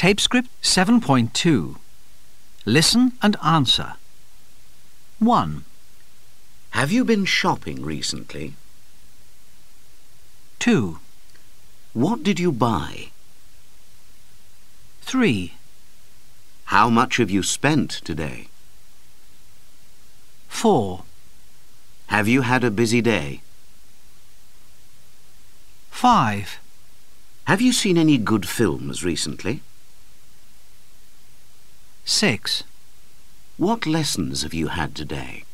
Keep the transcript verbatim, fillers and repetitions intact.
Tape script seven point two. Listen and answer. one. Have you been shopping recently? two. What did you buy? three. How much have you spent today? four. Have you had a busy day? five. Have you seen any good films recently? six. What lessons have you had today?